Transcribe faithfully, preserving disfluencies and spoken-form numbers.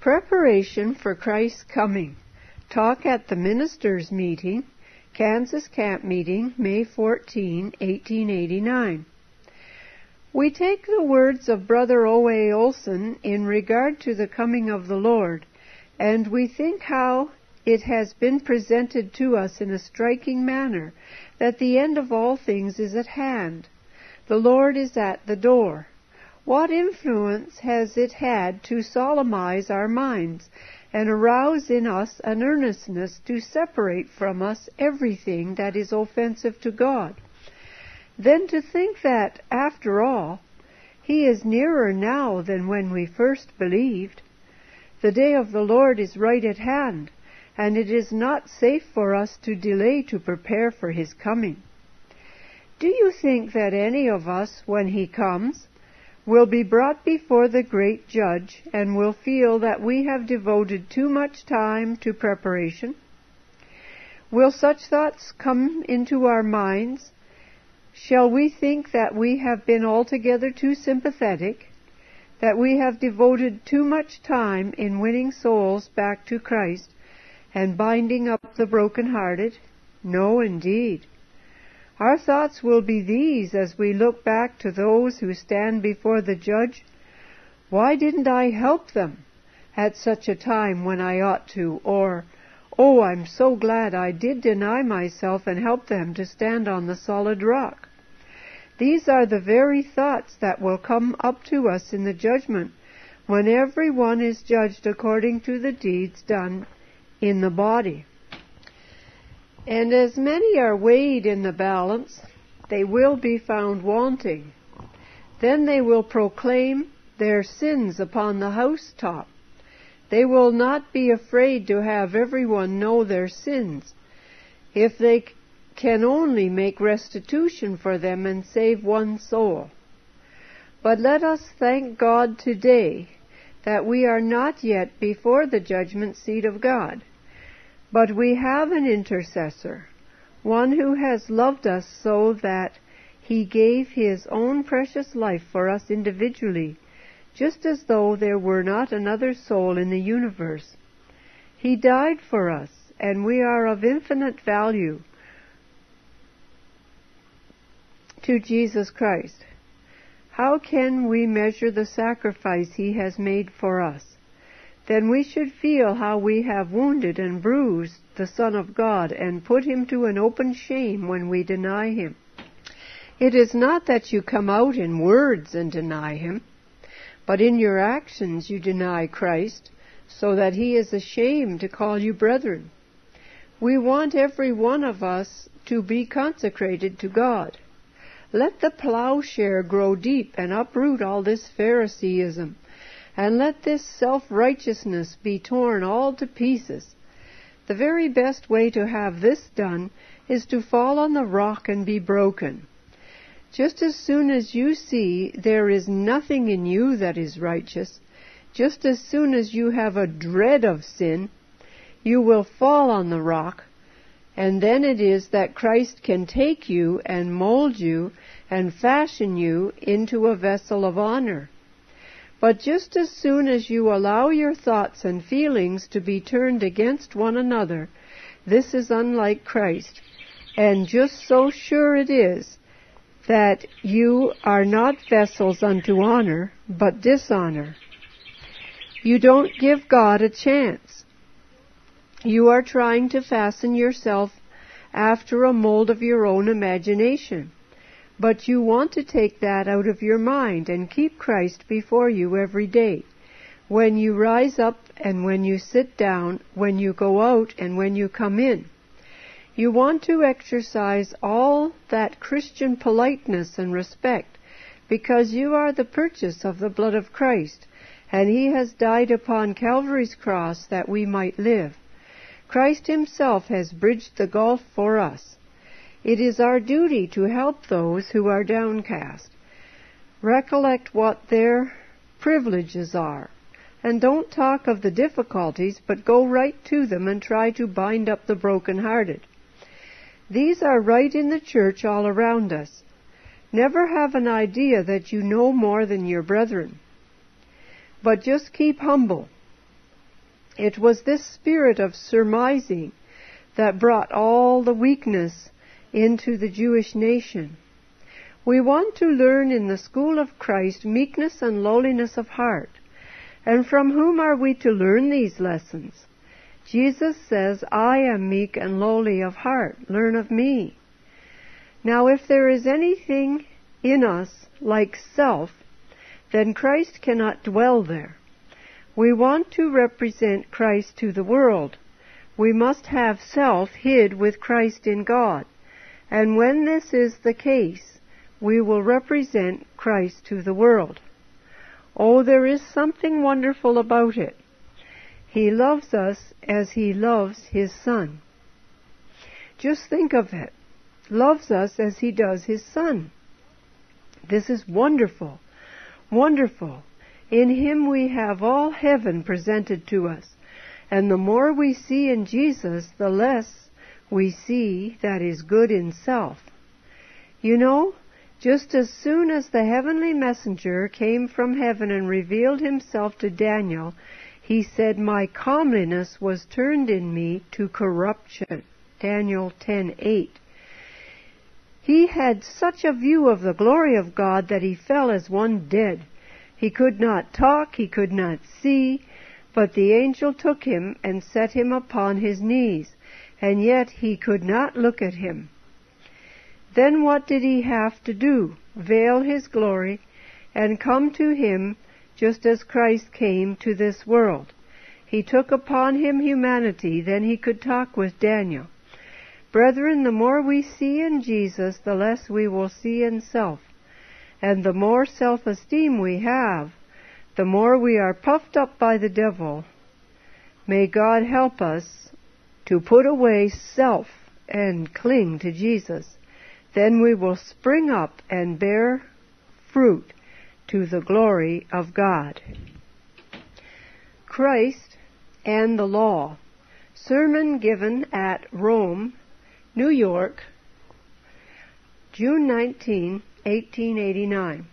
Preparation for Christ's coming. Talk at the Ministers' Meeting, Kansas Camp Meeting, May fourteenth, eighteen eighty-nine. We take the words of Brother O A Olson in regard to the coming of the Lord, and we think how it has been presented to us in a striking manner that the end of all things is at hand. The Lord is at the door. What influence has it had to solemnize our minds and arouse in us an earnestness to separate from us everything that is offensive to God? Then to think that, after all, He is nearer now than when we first believed. The day of the Lord is right at hand, and it is not safe for us to delay to prepare for His coming. Do you think that any of us, when He comes, will be brought before the great Judge and will feel that we have devoted too much time to preparation? Will such thoughts come into our minds? Shall we think that we have been altogether too sympathetic, that we have devoted too much time in winning souls back to Christ and binding up the broken-hearted? No, indeed. Our thoughts will be these as we look back to those who stand before the Judge. Why didn't I help them at such a time when I ought to? Or, oh, I'm so glad I did deny myself and help them to stand on the solid rock. These are the very thoughts that will come up to us in the judgment, when every one is judged according to the deeds done in the body. And as many are weighed in the balance, they will be found wanting. Then they will proclaim their sins upon the housetop. They will not be afraid to have everyone know their sins, if they can only make restitution for them and save one soul. But let us thank God today that we are not yet before the judgment seat of God. But we have an intercessor, one who has loved us so that He gave His own precious life for us individually, just as though there were not another soul in the universe. He died for us, and we are of infinite value to Jesus Christ. How can we measure the sacrifice He has made for us? Then we should feel how we have wounded and bruised the Son of God and put Him to an open shame when we deny Him. It is not that you come out in words and deny Him, but in your actions you deny Christ, so that He is ashamed to call you brethren. We want every one of us to be consecrated to God. Let the plowshare grow deep and uproot all this Phariseeism, and let this self-righteousness be torn all to pieces. The very best way to have this done is to fall on the rock and be broken. Just as soon as you see there is nothing in you that is righteous, just as soon as you have a dread of sin, you will fall on the rock, and then it is that Christ can take you and mold you and fashion you into a vessel of honor. But just as soon as you allow your thoughts and feelings to be turned against one another, this is unlike Christ, and just so sure it is that you are not vessels unto honor, but dishonor. You don't give God a chance. You are trying to fasten yourself after a mold of your own imagination. But you want to take that out of your mind and keep Christ before you every day. When you rise up and when you sit down, when you go out and when you come in. You want to exercise all that Christian politeness and respect, because you are the purchase of the blood of Christ, and He has died upon Calvary's cross that we might live. Christ Himself has bridged the gulf for us. It is our duty to help those who are downcast. Recollect what their privileges are, and don't talk of the difficulties, but go right to them and try to bind up the broken-hearted. These are right in the church all around us. Never have an idea that you know more than your brethren, but just keep humble. It was this spirit of surmising that brought all the weakness into the Jewish nation. We want to learn in the school of Christ meekness and lowliness of heart. And from whom are we to learn these lessons? Jesus says, I am meek and lowly of heart. Learn of me. Now, if there is anything in us like self, then Christ cannot dwell there. We want to represent Christ to the world. We must have self hid with Christ in God. And when this is the case, we will represent Christ to the world. Oh, there is something wonderful about it. He loves us as He loves His Son. Just think of it. Loves us as He does His Son. This is wonderful, wonderful. In Him we have all heaven presented to us. And the more we see in Jesus, the less we see that is good in self. You know, just as soon as the heavenly messenger came from heaven and revealed himself to Daniel, he said, my comeliness was turned in me to corruption. Daniel ten eight. He had such a view of the glory of God that he fell as one dead. He could not talk, he could not see, but the angel took him and set him upon his knees, and yet he could not look at him. Then what did he have to do? Veil his glory and come to him just as Christ came to this world. He took upon him humanity, then he could talk with Daniel. Brethren, the more we see in Jesus, the less we will see in self. And the more self-esteem we have, the more we are puffed up by the devil. May God help us to put away self and cling to Jesus. Then we will spring up and bear fruit to the glory of God. Christ and the Law. Sermon given at Rome, New York, June nineteenth, eighteen eighty-nine.